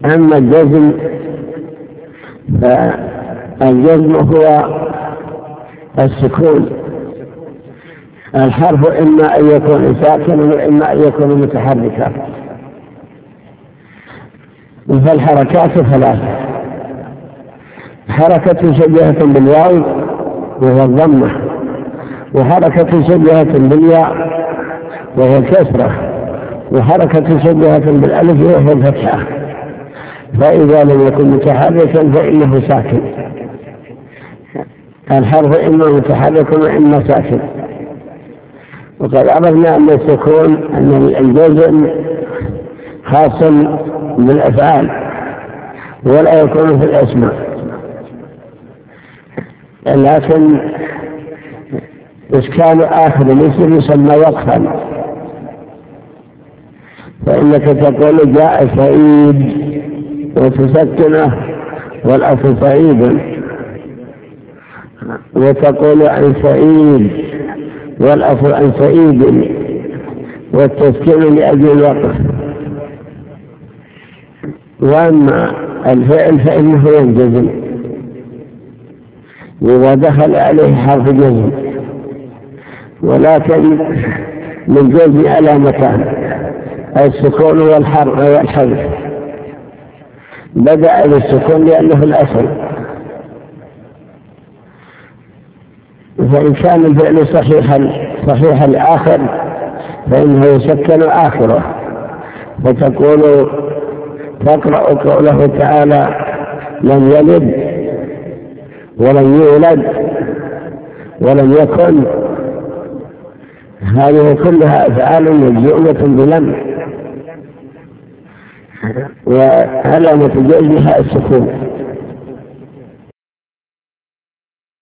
أما الجزم فالجزم هو السكون. الحرف إما أن يكون ساكنا وإما أن يكون متحركا. فالحركات ثلاثة: حركة شبيهة بالواو وهو الضمة، وحركة شبيهة بالياء وهو الكسرة، وحركة شبيهة بالألف وهو الفتحة. فإذا لم يكن متحركا فإنه ساكن. الحرف إما متحرك وإما ساكن. وقد عرفنا أن السكون أن الجزم خاص بالأفعال ولا يكون في الأسماء، لكن إسكان آخر الاسم يسمى وقفا. فإنك تقول جاء سعيد وتسكنه والأصل سعيد، وتقول عن سعيد والأصل عن سعيد، والتسكين لأجل الوقف. وأما الفعل فإنه ينجزم إذا دخل عليه حرف جزم، ولكن من جزم على مكان السكون والحرف. بدأ بالسكون لأنه الأصل، فإن كان الفعل صحيح الآخر فإنه يسكن آخره. فتقول تقرأ قوله تعالى: لم يلد ولم يولد ولم يكن. هذه كلها أفعال مجزومة بلم، وعلامة جزمها السكون.